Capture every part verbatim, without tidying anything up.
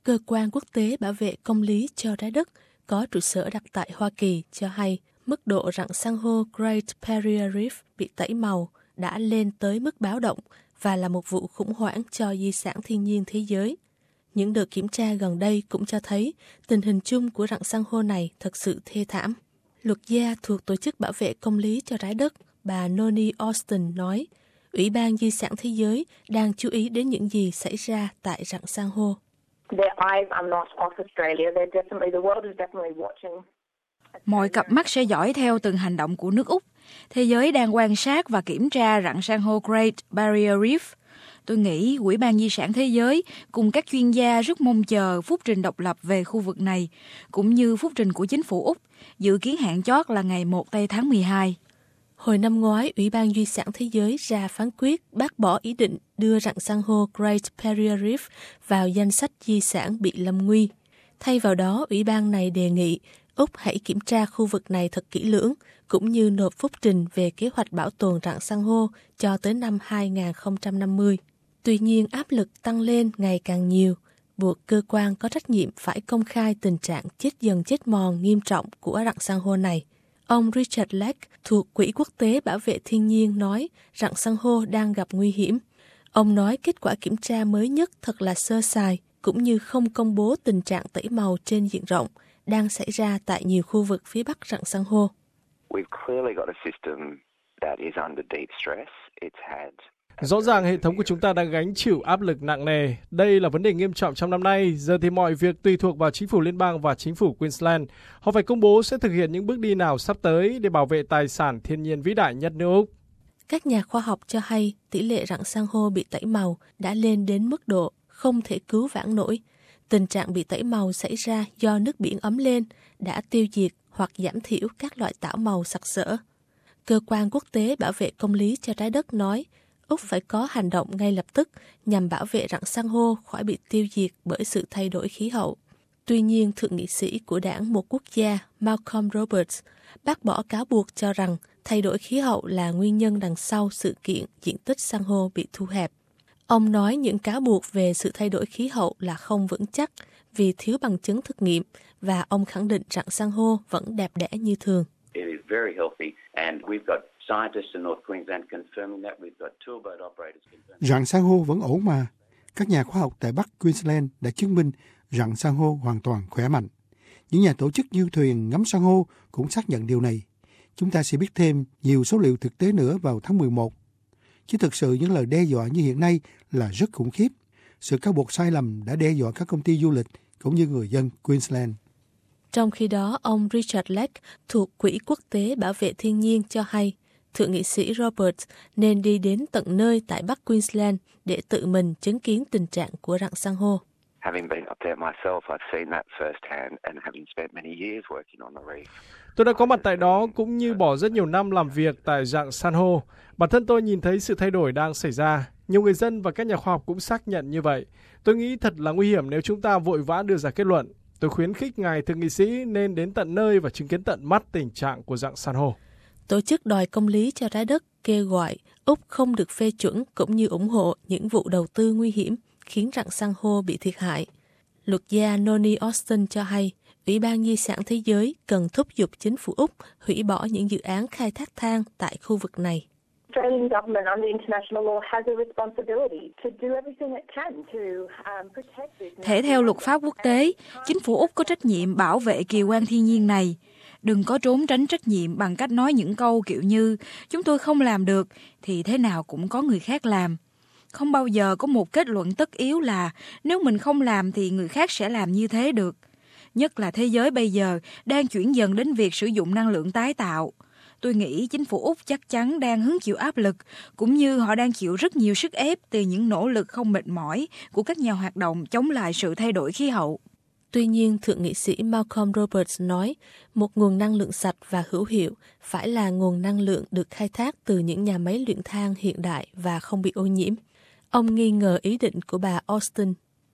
Cơ quan quốc tế bảo vệ công lý cho trái đất có trụ sở đặt tại Hoa Kỳ cho hay mức độ rặng san hô Great Barrier Reef bị tẩy màu đã lên tới mức báo động và là một vụ khủng hoảng cho di sản thiên nhiên thế giới. Những đợt kiểm tra gần đây cũng cho thấy tình hình chung của rặng san hô này thật sự thê thảm. Luật gia thuộc Tổ chức Bảo vệ Công lý cho Trái đất, bà Noni Austin nói, Ủy ban Di sản Thế giới đang chú ý đến những gì xảy ra tại rặng san hô. Mọi cặp mắt sẽ dõi theo từng hành động của nước Úc. Thế giới đang quan sát và kiểm tra rặng san hô Great Barrier Reef. Tôi nghĩ Ủy ban Di sản Thế giới cùng các chuyên gia rất mong chờ phúc trình độc lập về khu vực này, cũng như phúc trình của chính phủ Úc, dự kiến hạn chót là ngày một tây tháng mười hai. Hồi năm ngoái, Ủy ban Di sản Thế giới ra phán quyết bác bỏ ý định đưa rặng san hô Great Barrier Reef vào danh sách di sản bị lâm nguy. Thay vào đó, Ủy ban này đề nghị Úc hãy kiểm tra khu vực này thật kỹ lưỡng, cũng như nộp phúc trình về kế hoạch bảo tồn rặng san hô cho tới năm hai không năm mươi. Tuy nhiên, áp lực tăng lên ngày càng nhiều, buộc cơ quan có trách nhiệm phải công khai tình trạng chết dần chết mòn nghiêm trọng của rặng san hô này. Ông Richard Lake thuộc Quỹ Quốc tế Bảo vệ Thiên nhiên nói rặng san hô đang gặp nguy hiểm. Ông nói kết quả kiểm tra mới nhất thật là sơ sài, cũng như không công bố tình trạng tẩy màu trên diện rộng đang xảy ra tại nhiều khu vực phía bắc rặng san hô. Rõ ràng hệ thống của chúng ta đang gánh chịu áp lực nặng nề. Đây là vấn đề nghiêm trọng trong năm nay. Giờ thì mọi việc tùy thuộc vào chính phủ liên bang và chính phủ Queensland. Họ phải công bố sẽ thực hiện những bước đi nào sắp tới để bảo vệ tài sản thiên nhiên vĩ đại nhất nước Úc. Các nhà khoa học cho hay tỷ lệ rặng san hô bị tẩy màu đã lên đến mức độ không thể cứu vãn nổi. Tình trạng bị tẩy màu xảy ra do nước biển ấm lên đã tiêu diệt hoặc giảm thiểu các loại tảo màu sặc sỡ. Cơ quan quốc tế bảo vệ công lý cho trái đất nói Úc phải có hành động ngay lập tức nhằm bảo vệ rặng san hô khỏi bị tiêu diệt bởi sự thay đổi khí hậu. Tuy nhiên, thượng nghị sĩ của đảng Một Quốc gia Malcolm Roberts bác bỏ cáo buộc cho rằng thay đổi khí hậu là nguyên nhân đằng sau sự kiện diện tích san hô bị thu hẹp. Ông nói những cáo buộc về sự thay đổi khí hậu là không vững chắc vì thiếu bằng chứng thực nghiệm và ông khẳng định rặng san hô vẫn đẹp đẽ như thường. Rặng san hô vẫn ổn mà. Các nhà khoa học tại Bắc Queensland đã chứng minh rặng san hô hoàn toàn khỏe mạnh. Những nhà tổ chức du thuyền ngắm san hô cũng xác nhận điều này. Chúng ta sẽ biết thêm nhiều số liệu thực tế nữa vào tháng mười một. Chứ thực sự những lời đe dọa như hiện nay là rất khủng khiếp. Sự cáo buộc sai lầm đã đe dọa các công ty du lịch cũng như người dân Queensland. Trong khi đó, ông Richard Lake thuộc Quỹ Quốc tế Bảo vệ Thiên nhiên cho hay thượng nghị sĩ Roberts nên đi đến tận nơi tại Bắc Queensland để tự mình chứng kiến tình trạng của rặng san hô. Tôi đã có mặt tại đó cũng như bỏ rất nhiều năm làm việc tại rặng san hô. Bản thân tôi nhìn thấy sự thay đổi đang xảy ra. Nhiều người dân và các nhà khoa học cũng xác nhận như vậy. Tôi nghĩ thật là nguy hiểm nếu chúng ta vội vã đưa ra kết luận. Tôi khuyến khích ngài thượng nghị sĩ nên đến tận nơi và chứng kiến tận mắt tình trạng của rặng san hô. Tổ chức đòi công lý cho trái đất kêu gọi Úc không được phê chuẩn cũng như ủng hộ những vụ đầu tư nguy hiểm khiến rặng san hô bị thiệt hại. Luật gia Noni Austin cho hay Ủy ban Di sản Thế giới cần thúc giục chính phủ Úc hủy bỏ những dự án khai thác than tại khu vực này. Thể theo luật pháp quốc tế, chính phủ Úc có trách nhiệm bảo vệ kỳ quan thiên nhiên này. Đừng có trốn tránh trách nhiệm bằng cách nói những câu kiểu như chúng tôi không làm được thì thế nào cũng có người khác làm. Không bao giờ có một kết luận tất yếu là nếu mình không làm thì người khác sẽ làm như thế được. Nhất là thế giới bây giờ đang chuyển dần đến việc sử dụng năng lượng tái tạo. Tôi nghĩ chính phủ Úc chắc chắn đang hứng chịu áp lực, cũng như họ đang chịu rất nhiều sức ép từ những nỗ lực không mệt mỏi của các nhà hoạt động chống lại sự thay đổi khí hậu. Tuy nhiên, thượng nghị sĩ Malcolm Roberts nói một nguồn năng lượng sạch và hữu hiệu phải là nguồn năng lượng được khai thác từ những nhà máy luyện than hiện đại và không bị ô nhiễm. Ông nghi ngờ ý định của bà Austin.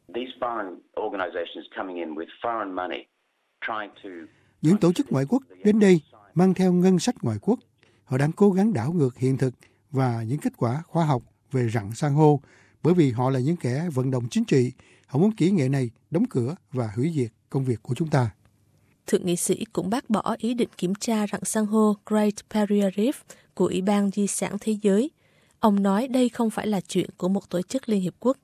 Những tổ chức ngoại quốc đến đây mang theo ngân sách ngoại quốc. Họ đang cố gắng đảo ngược hiện thực và những kết quả khoa học về rặng san hô bởi vì họ là những kẻ vận động chính trị. Họ muốn kỹ nghệ này đóng cửa và hủy diệt công việc của chúng ta. Thượng nghị sĩ cũng bác bỏ ý định kiểm tra rặng san hô Great Barrier Reef của Ủy ban Di sản Thế giới. Ông nói đây không phải là chuyện của một tổ chức Liên Hiệp Quốc.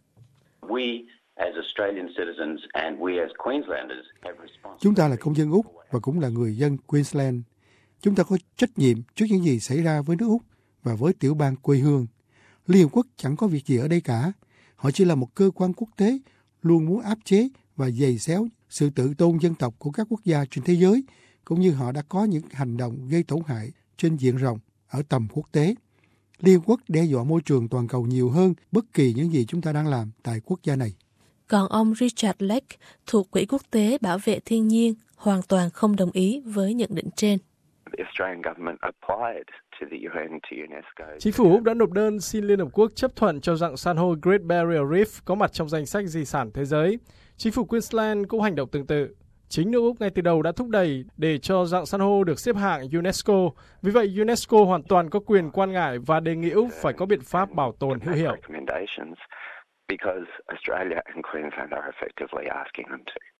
Chúng ta là công dân Úc và cũng là người dân Queensland. Chúng ta có trách nhiệm trước những gì xảy ra với nước Úc và với tiểu bang quê hương. Liên Hiệp Quốc chẳng có việc gì ở đây cả. Họ chỉ là một cơ quan quốc tế luôn muốn áp chế và giày xéo sự tự tôn dân tộc của các quốc gia trên thế giới, cũng như họ đã có những hành động gây tổn hại trên diện rộng ở tầm quốc tế. Liên Hợp Quốc đe dọa môi trường toàn cầu nhiều hơn bất kỳ những gì chúng ta đang làm tại quốc gia này. Còn ông Richard Lake thuộc Quỹ Quốc tế Bảo vệ Thiên nhiên hoàn toàn không đồng ý với nhận định trên. Chính phủ Úc đã nộp đơn xin Liên Hợp Quốc chấp thuận cho rặng san hô Great Barrier Reef có mặt trong danh sách di sản thế giới. Chính phủ Queensland cũng hành động tương tự. Chính nước Úc ngay từ đầu đã thúc đẩy để cho rặng san hô được xếp hạng UNESCO. Vì vậy, UNESCO hoàn toàn có quyền quan ngại và đề nghị Úc phải có biện pháp bảo tồn hữu hiệu.